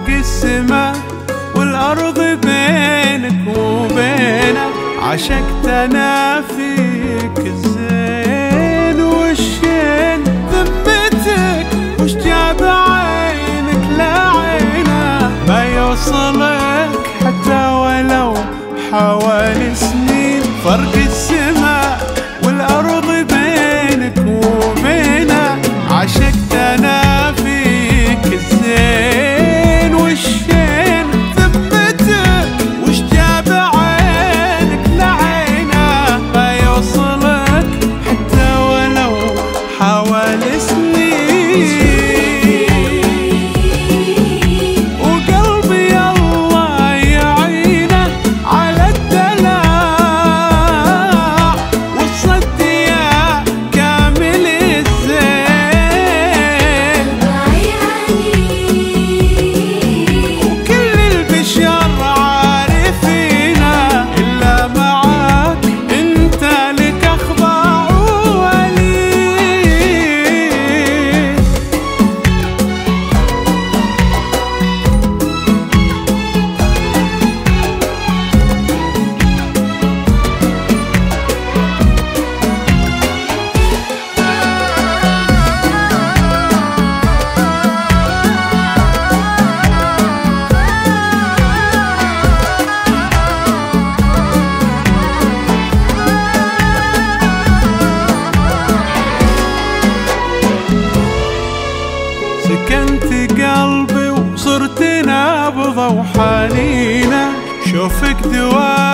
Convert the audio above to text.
فرق السماء والأرض بينك وبينك، عشقت أنا فيك الزين والشين، ذمتك وش جاب عينك لعينه، ما يوصلك حتى ولو حوالي سنين. فرق السماء والأرض بينك وبينه، عشقت أنا فيك الزين والشين، ذمتك وش جاب عينك لعينه، ما يوصلك حتى ولو حوالي سنين. وقلبي الله يعينه على الدلع والصد يا كامل الزين، وكل البشر عارفينه إلا معاك انت لك اخضع ولين. سكنت قلبي وصرت نابضة وحنينة، شوفك دواء